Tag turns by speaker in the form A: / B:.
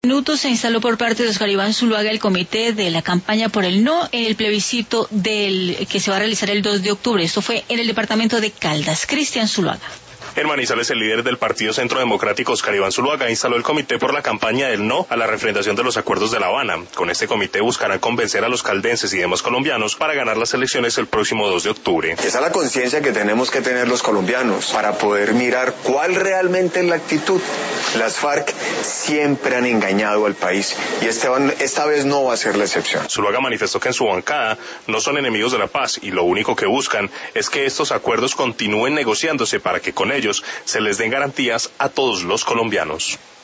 A: Minutos se instaló por parte de Oscar Iván Zuluaga el comité de la campaña por el no en el plebiscito que se va a realizar el 2 de octubre. Esto fue en el departamento de Caldas. Cristian Zuluaga.
B: En Manizales, el líder del Partido Centro Democrático, Oscar Iván Zuluaga, instaló el comité por la campaña del no a la refrendación de los acuerdos de La Habana. Con este comité buscarán convencer a los caldenses y demás colombianos para ganar las elecciones el próximo 2 de octubre.
C: Esa es la conciencia que tenemos que tener los colombianos para poder mirar cuál realmente es la actitud. Las FARC siempre han engañado al país y esta vez no va a ser la excepción.
B: Zuluaga manifestó que en su bancada no son enemigos de la paz y lo único que buscan es que estos acuerdos continúen negociándose para que con ellos se les den garantías a todos los colombianos.